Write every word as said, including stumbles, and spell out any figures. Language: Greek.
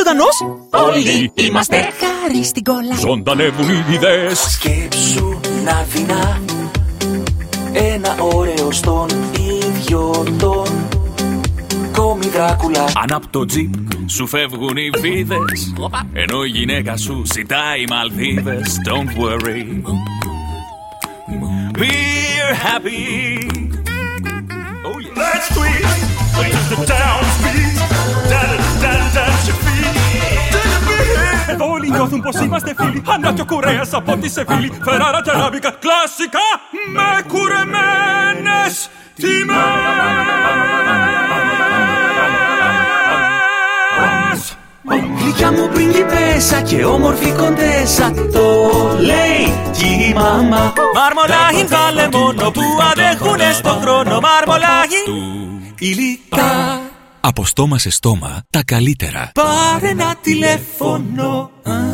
ζωντανός. Όλοι είμαστε Χάρη στην κόλλα. Ζωντανεύουν οι ιδέες. Σκέψου να δεινά ένα ωραίο στον ίδιο τον κόμι Δράκουλα. Αν απ' το τζιπ σου φεύγουν οι βίδες, ενώ η γυναίκα σου ζητάει Μαλδίβες. Don't worry, we're happy. Oh yeah. Let's squeeze into the town speed. Dance, dance, dance your feet. Εδώ όλοι νιώθουν πως είμαστε φίλοι. Ανάτιο κουρέας από τη Σεβίλη. Φεράρα και αράμπικα κλασικά με κουρεμένες τιμές. Γλυκιά μου πριγκιπέσα και όμορφη κοντέσα, το λέει κι η μαμά. Μαρμολάγιν βάλε μόνο που αντέχουνε στον χρόνο. Μαρμολάγιν υλικά. Από στόμα σε στόμα τα καλύτερα. Πάρε ένα τηλέφωνο.